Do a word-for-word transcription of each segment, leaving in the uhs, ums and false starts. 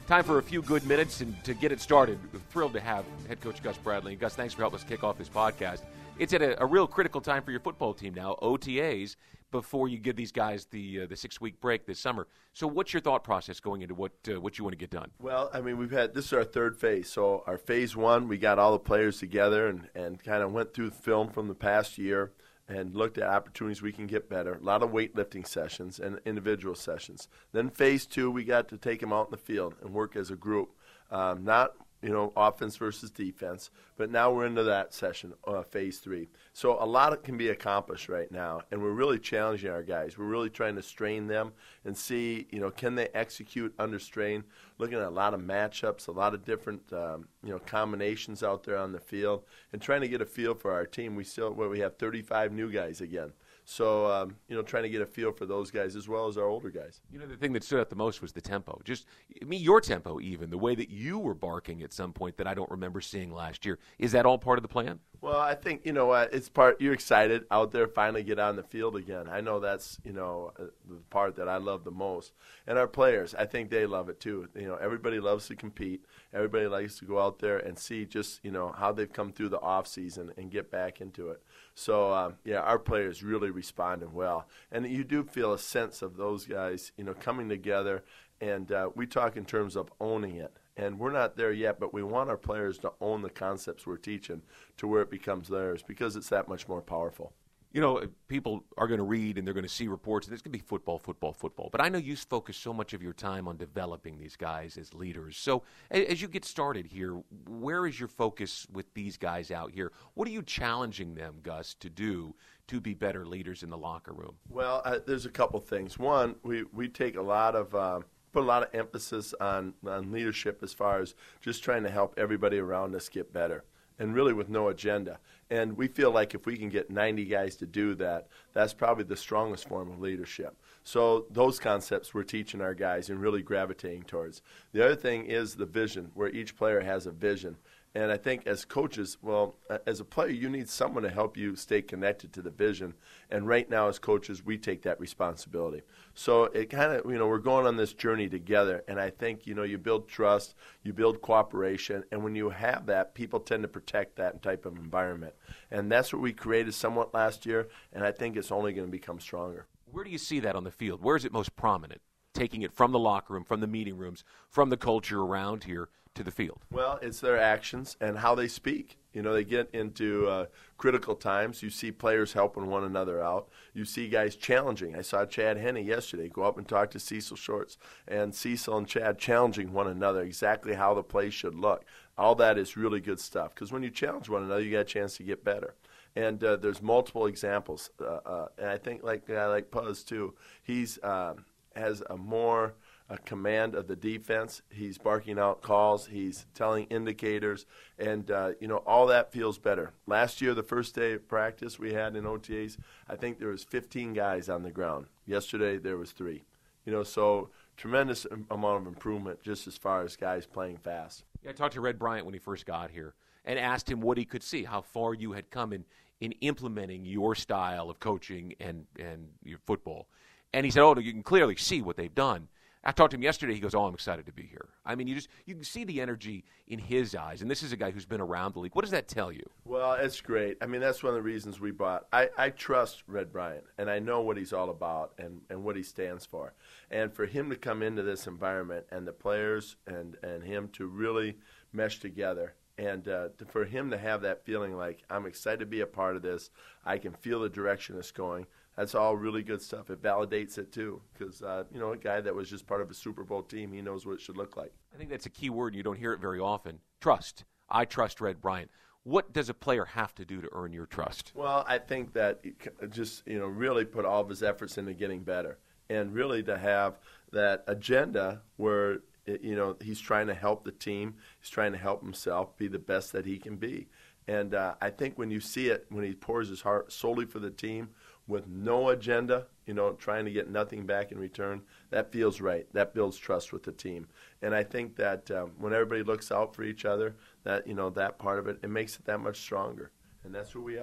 Time for a few good minutes and to get it started. We're thrilled to have head coach Gus Bradley. And Gus, thanks for helping us kick off this podcast. It's at a, a real critical time for your football team now, O T As, before you give these guys the uh, the six-week break this summer. So what's your thought process going into what uh, what you want to get done? Well, I mean, we've had – this is our third phase. So our phase one, we got all the players together and, and kind of went through the film from the past year and looked at opportunities we can get better. A lot of weightlifting sessions and individual sessions. Then phase two, we got to take them out in the field and work as a group. Um, not, you know, offense versus defense, but now we're into that session, uh, phase three. So a lot can be accomplished right now, and we're really challenging our guys. We're really trying to strain them and see, you know, can they execute under strain, looking at a lot of matchups, a lot of different, um, you know, combinations out there on the field, and trying to get a feel for our team. We still, well, we have thirty-five new guys again. So, um, you know, trying to get a feel for those guys as well as our older guys. You know, the thing that stood out the most was the tempo. Just, I mean, your tempo even, the way that you were barking at some point that I don't remember seeing last year. Is that all part of the plan? Well, I think, you know, uh, it's part, you're excited out there, finally get on the field again. I know that's, you know, uh, the part that I love the most. And our players, I think they love it too. You know, everybody loves to compete. Everybody likes to go out there and see just, you know, how they've come through the off season and get back into it. So, um, yeah, our players really responded well. And you do feel a sense of those guys, you know, coming together. And uh, we talk in terms of owning it. And we're not there yet, but we want our players to own the concepts we're teaching to where it becomes theirs because it's that much more powerful. You know, people are going to read and they're going to see reports, and it's going to be football, football, football. But I know you focus so much of your time on developing these guys as leaders. So as you get started here, where is your focus with these guys out here? What are you challenging them, Gus, to do to be better leaders in the locker room? Well, uh, there's a couple things. One, we, we take a lot of uh, – put a lot of emphasis on, on leadership as far as just trying to help everybody around us get better, and really with no agenda. And we feel like if we can get ninety guys to do that, that's probably the strongest form of leadership. So those concepts we're teaching our guys and really gravitating towards. The other thing is the vision, where each player has a vision. And I think as coaches, well, as a player, you need someone to help you stay connected to the vision. And right now as coaches, we take that responsibility. So it kind of, you know, we're going on this journey together. And I think, you know, you build trust, you build cooperation. And when you have that, people tend to protect that type of environment. And that's what we created somewhat last year. And I think it's only going to become stronger. Where do you see that on the field? Where is it most prominent? Taking it from the locker room, from the meeting rooms, from the culture around here to the field? Well, it's their actions and how they speak. You know, they get into uh, critical times. You see players helping one another out. You see guys challenging. I saw Chad Henne yesterday go up and talk to Cecil Shorts, and Cecil and Chad challenging one another exactly how the play should look. All that is really good stuff because when you challenge one another, you got a chance to get better. And uh, there's multiple examples. Uh, uh, and I think like a guy like Puz, too, he's uh, has a more – a command of the defense. He's barking out calls. He's telling indicators. And, uh, you know, all that feels better. Last year, the first day of practice we had in O T As, I think there was fifteen guys on the ground. Yesterday, there was three. You know, so tremendous amount of improvement just as far as guys playing fast. Yeah, I talked to Red Bryant when he first got here and asked him what he could see, how far you had come in, in implementing your style of coaching and, and your football. And he said, oh, you can clearly see what they've done. I talked to him yesterday. He goes, oh, I'm excited to be here. I mean, you just you can see the energy in his eyes. And this is a guy who's been around the league. What does that tell you? Well, it's great. I mean, that's one of the reasons we bought. I, I trust Red Bryant, and I know what he's all about and, and what he stands for. And for him to come into this environment and the players and, and him to really mesh together, and uh, to, for him to have that feeling like, I'm excited to be a part of this, I can feel the direction it's going, that's all really good stuff. It validates it, too, because, uh, you know, a guy that was just part of a Super Bowl team, he knows what it should look like. I think that's a key word, and you don't hear it very often. Trust. I trust Red Bryant. What does a player have to do to earn your trust? Well, I think that just, you know, really put all of his efforts into getting better, and really to have that agenda where, you know, he's trying to help the team, he's trying to help himself be the best that he can be. And uh, I think when you see it, when he pours his heart solely for the team with no agenda, you know, trying to get nothing back in return, that feels right. That builds trust with the team. And I think that um, when everybody looks out for each other, that, you know, that part of it, it makes it that much stronger. And that's who we are.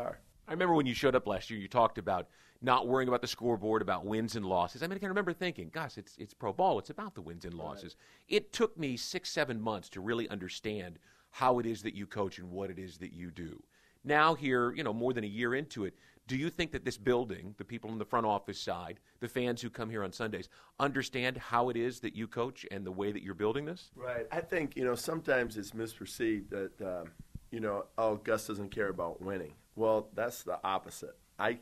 I remember when you showed up last year, you talked about not worrying about the scoreboard, about wins and losses. I mean, I can remember thinking, gosh, it's it's pro ball. It's about the wins and losses. Right. It took me six, seven months to really understand how it is that you coach and what it is that you do. Now here, you know, more than a year into it, do you think that this building, the people in the front office side, the fans who come here on Sundays, understand how it is that you coach and the way that you're building this? Right. I think, you know, sometimes it's misperceived that, um, you know, oh, Gus doesn't care about winning. Well, that's the opposite. I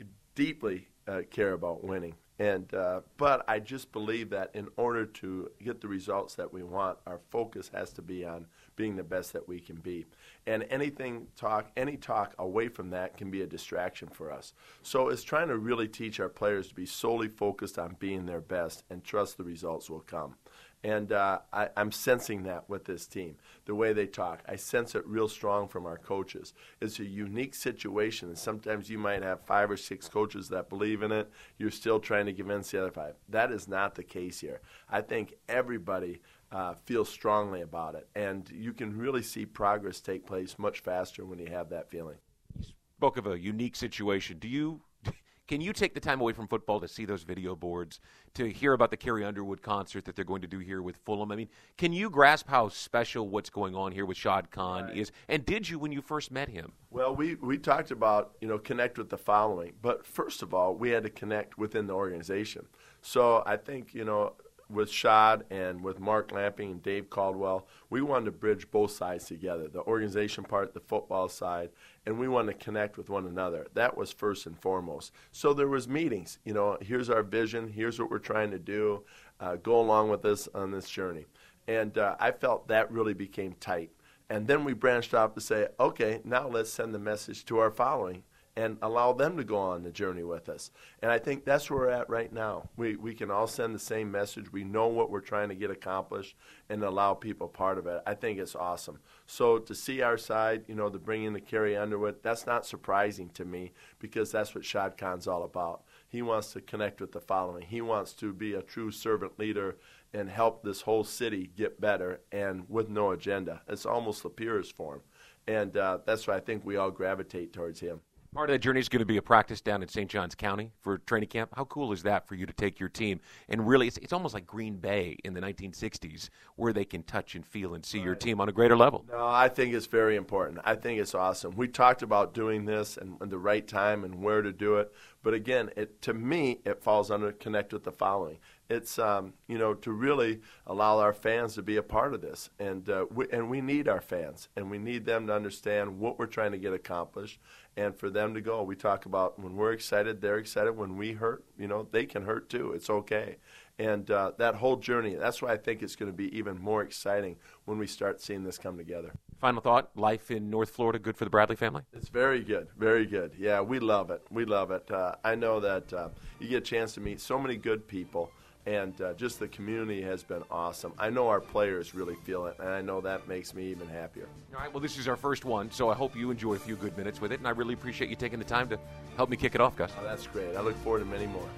deeply uh, care about winning. And uh, but I just believe that in order to get the results that we want, our focus has to be on being the best that we can be. And anything talk, any talk away from that can be a distraction for us. So it's trying to really teach our players to be solely focused on being their best and trust the results will come. And uh, I, I'm sensing that with this team, the way they talk. I sense it real strong from our coaches. It's a unique situation, and sometimes you might have five or six coaches that believe in it. You're still trying to convince the other five. That is not the case here. I think everybody uh, feels strongly about it, and you can really see progress take place much faster when you have that feeling. You spoke of a unique situation. Do you Can you take the time away from football to see those video boards, to hear about the Carrie Underwood concert that they're going to do here with Fulham? I mean, can you grasp how special what's going on here with Shad Khan right. is? And did you when you first met him? Well, we, we talked about, you know, connect with the following. But first of all, we had to connect within the organization. So I think, you know, with Shad and with Mark Lamping and Dave Caldwell, we wanted to bridge both sides together, the organization part, the football side, and we wanted to connect with one another. That was first and foremost. So there was meetings. You know, here's our vision. Here's what we're trying to do. Uh, go along with us on this journey. And uh, I felt that really became tight. And then we branched off to say, okay, now let's send the message to our following and allow them to go on the journey with us. And I think that's where we're at right now. We we can all send the same message. We know what we're trying to get accomplished and allow people part of it. I think it's awesome. So to see our side, you know, to bring in the Carrie Underwood, that's not surprising to me because that's what Shad Khan's all about. He wants to connect with the following. He wants to be a true servant leader and help this whole city get better and with no agenda. It's almost the purest form. And uh, that's why I think we all gravitate towards him. Part of that journey is going to be a practice down in Saint Johns County for training camp. How cool is that for you to take your team and really, it's, it's almost like Green Bay in the nineteen sixties where they can touch and feel and see right. your team on a greater level? No, I think it's very important. I think it's awesome. We talked about doing this and, and the right time and where to do it. But again, it, to me, it falls under connect with the following. It's, um, you know, to really allow our fans to be a part of this. And, uh, we, and we need our fans, and we need them to understand what we're trying to get accomplished and for them to go. We talk about when we're excited, they're excited. When we hurt, you know, they can hurt too. It's okay. And uh, that whole journey, that's why I think it's going to be even more exciting when we start seeing this come together. Final thought, life in North Florida good for the Bradley family? It's very good, very good. Yeah, we love it. We love it. Uh, I know that uh, you get a chance to meet so many good people, and uh, just the community has been awesome. I know our players really feel it, and I know that makes me even happier. All right, well, this is our first one, so I hope you enjoy a few good minutes with it, and I really appreciate you taking the time to help me kick it off, Gus. Oh, that's great. I look forward to many more.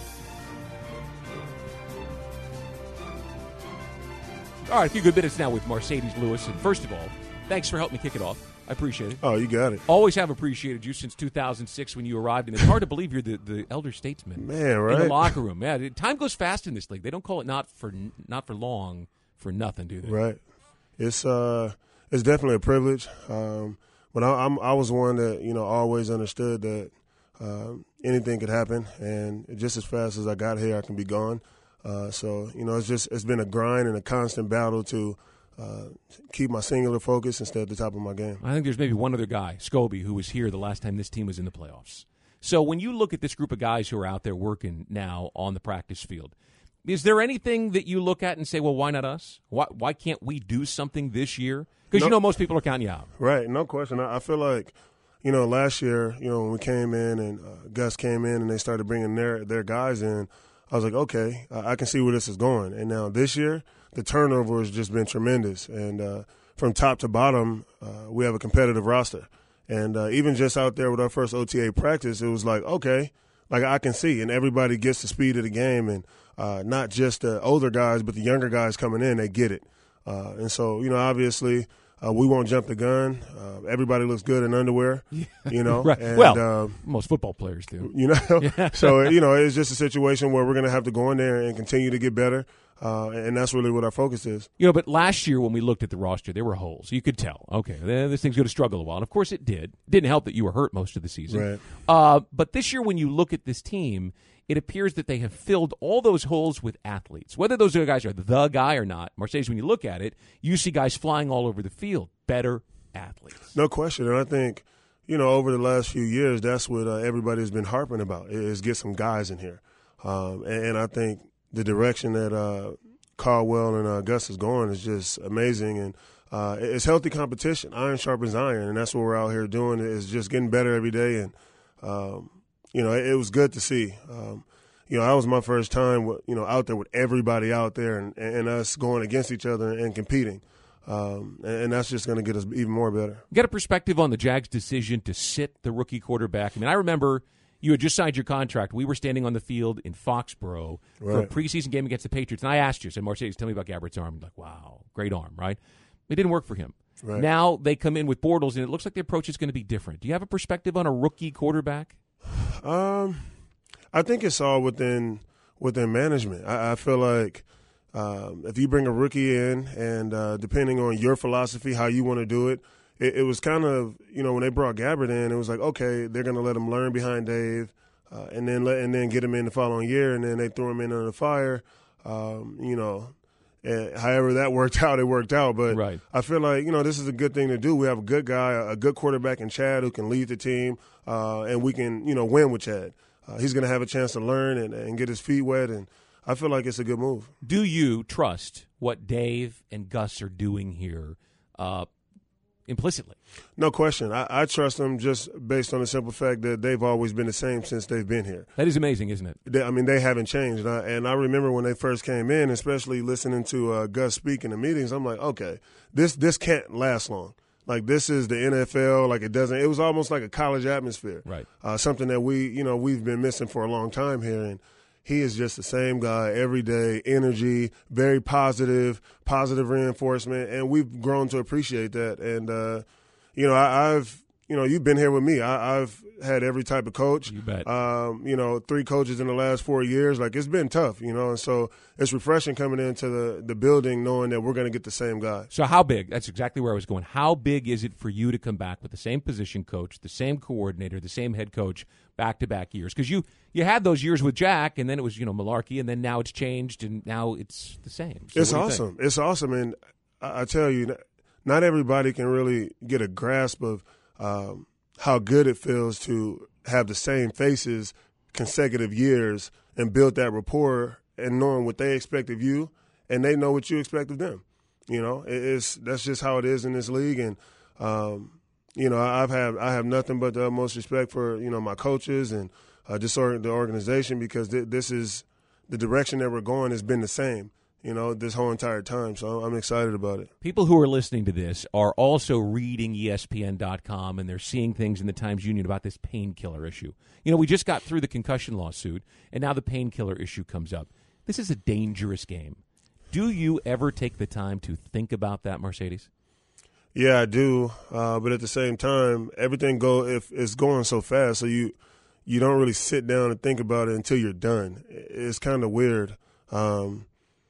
All right, a few good minutes now with Marcedes Lewis. And first of all, thanks for helping me kick it off. I appreciate it. Oh, you got it. Always have appreciated you since two thousand six when you arrived. And it's hard to believe you're the, the elder statesman Man, right? in the locker room. Yeah, time goes fast in this league. They don't call it not for not for long for nothing, do they? Right. It's uh, it's definitely a privilege. Um, but I, I'm I was one that you know always understood that uh, anything could happen, and just as fast as I got here, I can be gone. Uh, so, you know, it's just it's been a grind and a constant battle to uh, keep my singular focus and stay at the top of my game. I think there's maybe one other guy, Scobie, who was here the last time this team was in the playoffs. So when you look at this group of guys who are out there working now on the practice field, is there anything that you look at and say, well, why not us? Why, why can't we do something this year? Because, no, you know, most people are counting you out. Right, no question. I, I feel like, you know, last year, you know, when we came in and uh, Gus came in and they started bringing their, their guys in, I was like, okay, I can see where this is going. And now this year, the turnover has just been tremendous. And uh, from top to bottom, uh, we have a competitive roster. And uh, even just out there with our first O T A practice, it was like, okay, like I can see. And everybody gets the speed of the game. And uh, not just the older guys, but the younger guys coming in, they get it. Uh, and so, you know, obviously Uh, we won't jump the gun. Uh, everybody looks good in underwear, you know. Right. And, well, uh, most football players do. You know, yeah. So, you know, it's just a situation where we're going to have to go in there and continue to get better, uh, and that's really what our focus is. You know, but last year when we looked at the roster, there were holes. You could tell, okay, this thing's going to struggle a while. And, of course, it did. It didn't help that you were hurt most of the season. Right. Uh, but this year when you look at this team, it appears that they have filled all those holes with athletes. Whether those guys are the guy or not, Marcedes, when you look at it, you see guys flying all over the field, better athletes. No question. And I think, you know, over the last few years, that's what uh, everybody's been harping about, is get some guys in here. Um, and, and I think the direction that uh, Caldwell and uh, Gus is going is just amazing. And uh, it's healthy competition. Iron sharpens iron, and that's what we're out here doing, is just getting better every day. And, um, you know, it, it was good to see. Um, you know, that was my first time, with, you know, out there with everybody out there and, and us going against each other and competing. Um, and, and that's just going to get us even more better. Get a perspective on the Jags' decision to sit the rookie quarterback. I mean, I remember you had just signed your contract. We were standing on the field in Foxborough right. for a preseason game against the Patriots, and I asked you, I said, Marcedes, tell me about Gabbert's arm. I'm like, wow, great arm, right? It didn't work for him. Right. Now they come in with Bortles, and it looks like the approach is going to be different. Do you have a perspective on a rookie quarterback? Um, I think it's all within within management. I, I feel like um, if you bring a rookie in, and uh, depending on your philosophy, how you want to do it, it, it was kind of, you know, when they brought Gabbert in, it was like, okay, they're going to let him learn behind Dave, uh, and then let and then get him in the following year, and then they threw him in under the fire. Um, you know, and however that worked out, it worked out. But right. I feel like, you know, this is a good thing to do. We have a good guy, a good quarterback in Chad who can lead the team, uh, and we can, you know, win with Chad. Uh, he's going to have a chance to learn and, and get his feet wet, and I feel like it's a good move. Do you trust what Dave and Gus are doing here uh, implicitly? No question. I, I trust them just based on the simple fact that they've always been the same since they've been here. That is amazing, isn't it? They, I mean, they haven't changed. And I, and I remember when they first came in, especially listening to uh, Gus speak in the meetings, I'm like, okay, this this can't last long. Like, this is the N F L. Like, it doesn't – it was almost like a college atmosphere. Right. Uh, something that we, you know, we've been missing for a long time here. And he is just the same guy every day, energy, very positive, positive reinforcement. And we've grown to appreciate that. And, uh, you know, I, I've – you know, you've been here with me. I, I've had every type of coach. You bet. Um, you know, three coaches in the last four years. Like, it's been tough, you know. And so it's refreshing coming into the, the building knowing that we're going to get the same guy. So how big? That's exactly where I was going. How big is it for you to come back with the same position coach, the same coordinator, the same head coach back-to-back years? Because you, you had those years with Jack, and then it was, you know, malarkey, and then now it's changed, and now it's the same. So it's awesome. It's awesome. And I, I tell you, not everybody can really get a grasp of um, how good it feels to have the same faces consecutive years and build that rapport and knowing what they expect of you and they know what you expect of them. You know, it's that's just how it is in this league. And, um, you know, I've had, I have nothing but the utmost respect for, you know, my coaches and uh, just the organization because th- this is the direction that we're going has been the same. You know, this whole entire time. So I'm excited about it. People who are listening to this are also reading E S P N dot com, and they're seeing things in the Times-Union about this painkiller issue. You know, we just got through the concussion lawsuit, and now the painkiller issue comes up. This is a dangerous game. Do you ever take the time to think about that, Marcedes? Yeah, I do. Uh, but at the same time, everything go if it's going so fast, so you you don't really sit down and think about it until you're done. It's kind of weird. Um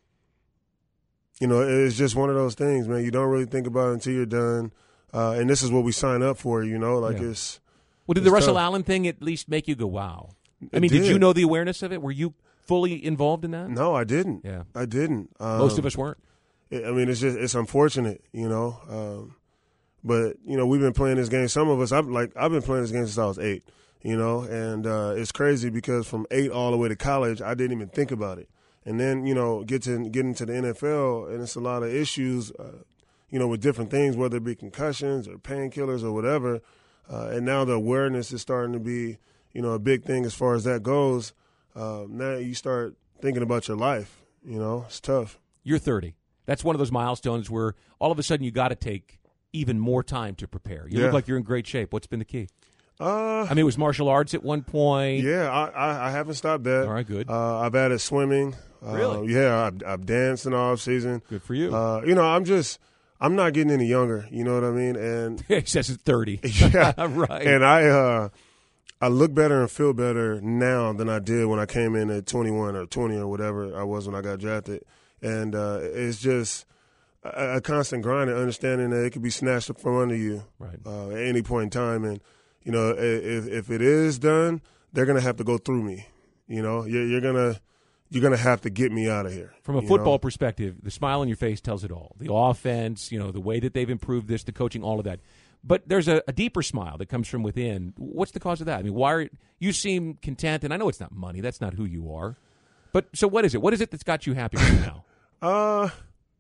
You know, it's just one of those things, man. You don't really think about it until you're done. Uh, and this is what we sign up for, you know? Like, yeah. it's Well, did it's the Russell tough. Allen thing at least make you go, wow? I It mean, did. did. you know the awareness of it? Were you fully involved in that? No, I didn't. Yeah. I didn't. Um, Most of us weren't. I mean, it's just it's unfortunate, you know. Um, but, you know, we've been playing this game. Some of us, I've, like, I've been playing this game since I was eight, you know? And uh, it's crazy because from eight all the way to college, I didn't even think about it. And then, you know, get to get into the N F L, and it's a lot of issues, uh, you know, with different things, whether it be concussions or painkillers or whatever. Uh, and now the awareness is starting to be, you know, a big thing as far as that goes. Uh, now you start thinking about your life. You know, it's tough. You're thirty. That's one of those milestones where all of a sudden you got to take even more time to prepare. You Yeah. look like you're in great shape. What's been the key? Uh, I mean, it was martial arts at one point. yeah, I, I, I haven't stopped that. All right, good. Uh, I've added swimming. Uh, Really? Yeah, I've, I've danced in the off season. Good for you. Uh, you know, I'm just I'm not getting any younger. You know what I mean? And He says it's thirty. yeah, right. And I uh, I look better and feel better now than I did when I came in at twenty-one or twenty or whatever I was when I got drafted. And uh, it's just a, a constant grind and understanding that it could be snatched up from under you right. uh, at any point in time. And you know, if if it is done, they're gonna have to go through me. You know, you're, you're gonna. You're going to have to get me out of here. From a football know? perspective, the smile on your face tells it all. The offense, you know, the way that they've improved this, the coaching, all of that. But there's a, a deeper smile that comes from within. What's the cause of that? I mean, why are you seem content? And I know it's not money. That's not who you are. But so what is it? What is it that's got you happy right now? uh,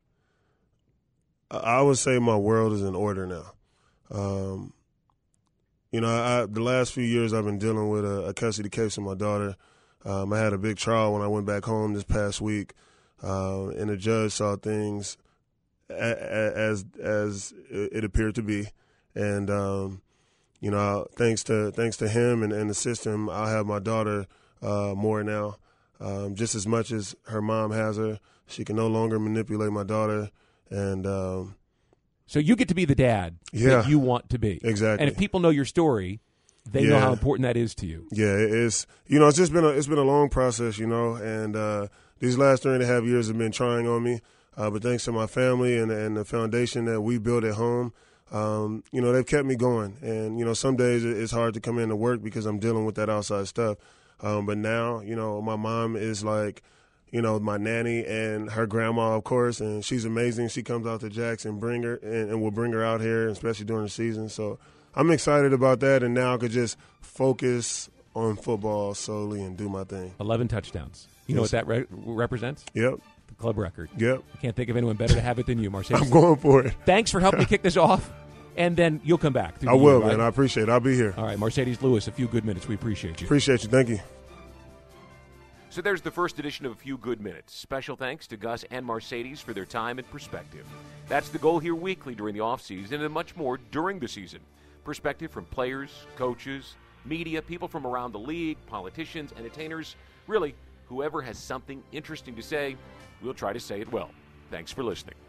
I would say my world is in order now. Um, you know, I, the last few years I've been dealing with a, a custody case with my daughter. Um, I had a big trial when I went back home this past week, uh, and the judge saw things a- a- as as it appeared to be, and um, you know, thanks to thanks to him and, and the system, I'll have my daughter uh, more now, um, just as much as her mom has her. She can no longer manipulate my daughter, and um, so you get to be the dad yeah, that you want to be. Exactly. And if people know your story, they yeah. know how important that is to you. Yeah, it's you know it's just been a it's been a long process, you know, and uh, these last three and a half years have been trying on me. Uh, but thanks to my family and and the foundation that we built at home, um, you know, they've kept me going. And you know, some days it's hard to come into work because I'm dealing with that outside stuff. Um, but now, you know, my mom is like, you know, my nanny and her grandma, of course, and she's amazing. She comes out to Jackson, bring her, and, and we'll bring her out here, especially during the season. So I'm excited about that, and now I could just focus on football solely and do my thing. eleven touchdowns. You know Yes. what that re- represents? Yep. The club record. Yep. I can't think of anyone better to have it than you, Marcedes. I'm going for it. Thanks for helping me kick this off, and then you'll come back. through I the will, year, right? man. I appreciate it. I'll be here. All right, Marcedes Lewis, a few good minutes. We appreciate you. Appreciate you. Thank you. So there's the first edition of A Few Good Minutes. Special thanks to Gus and Marcedes for their time and perspective. That's the goal here weekly during the offseason and much more during the season. Perspective from players, coaches, media, people from around the league, politicians, entertainers, really, whoever has something interesting to say, we'll try to say it well. Thanks for listening.